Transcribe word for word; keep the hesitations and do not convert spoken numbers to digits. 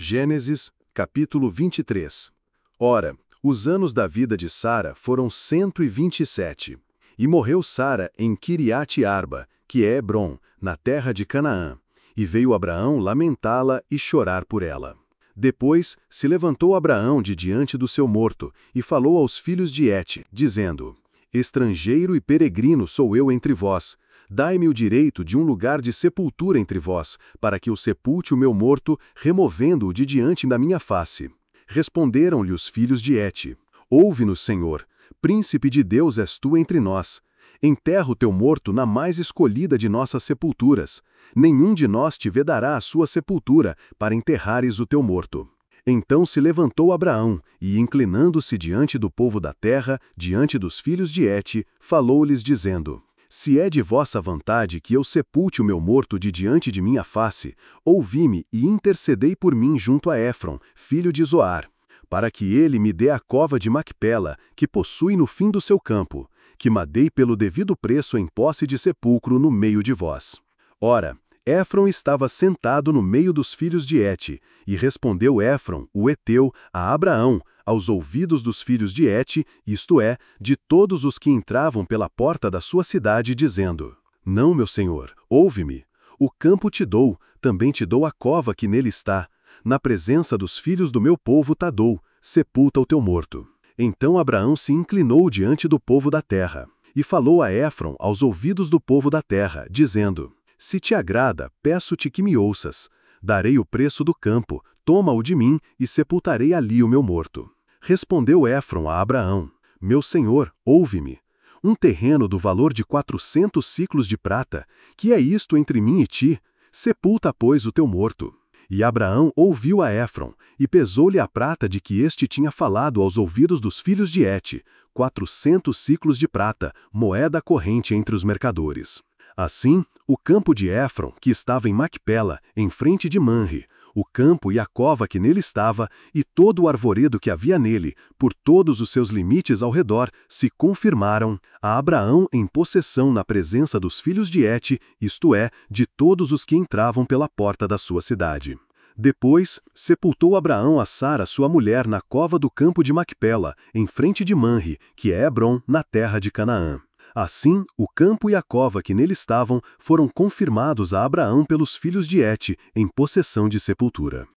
Gênesis, capítulo vinte e três. Ora, os anos da vida de Sara foram cento e vinte e sete. E morreu Sara em Quiriate-Arba, que é Hebrom, na terra de Canaã. E veio Abraão lamentá-la e chorar por ela. Depois se levantou Abraão de diante do seu morto, e falou aos filhos de Et, dizendo: Estrangeiro e peregrino sou eu entre vós. Dai-me o direito de um lugar de sepultura entre vós, para que o sepulte o meu morto, removendo-o de diante da minha face. Responderam-lhe os filhos de Et: Ouve-nos, Senhor, príncipe de Deus és tu entre nós. Enterra o teu morto na mais escolhida de nossas sepulturas. Nenhum de nós te vedará a sua sepultura, para enterrares o teu morto. Então se levantou Abraão, e inclinando-se diante do povo da terra, diante dos filhos de Et, falou-lhes dizendo: Se é de vossa vontade que eu sepulte o meu morto de diante de minha face, ouvi-me e intercedei por mim junto a Éfron, filho de Zoar, para que ele me dê a cova de Macpela, que possui no fim do seu campo, que madei pelo devido preço em posse de sepulcro no meio de vós. Ora, Éfron estava sentado no meio dos filhos de Et, e respondeu Éfron, o heteu, a Abraão, aos ouvidos dos filhos de Et, isto é, de todos os que entravam pela porta da sua cidade, dizendo: Não, meu senhor, ouve-me. O campo te dou, também te dou a cova que nele está. Na presença dos filhos do meu povo ta dou, sepulta o teu morto. Então Abraão se inclinou diante do povo da terra, e falou a Éfron aos ouvidos do povo da terra, dizendo: Se te agrada, peço-te que me ouças. Darei o preço do campo, toma-o de mim, e sepultarei ali o meu morto. Respondeu Éfron a Abraão: Meu senhor, ouve-me. Um terreno do valor de quatrocentos siclos de prata, que é isto entre mim e ti? Sepulta, pois, o teu morto. E Abraão ouviu a Éfron, e pesou-lhe a prata de que este tinha falado aos ouvidos dos filhos de Et, quatrocentos siclos de prata, moeda corrente entre os mercadores. Assim, o campo de Éfron, que estava em Macpela, em frente de Manre, o campo e a cova que nele estava, e todo o arvoredo que havia nele, por todos os seus limites ao redor, se confirmaram a Abraão em possessão na presença dos filhos de Et, isto é, de todos os que entravam pela porta da sua cidade. Depois, sepultou Abraão a Sara sua mulher na cova do campo de Macpela, em frente de Manre, que é Hebrom, na terra de Canaã. Assim, o campo e a cova que nele estavam foram confirmados a Abraão pelos filhos de Et, em possessão de sepultura.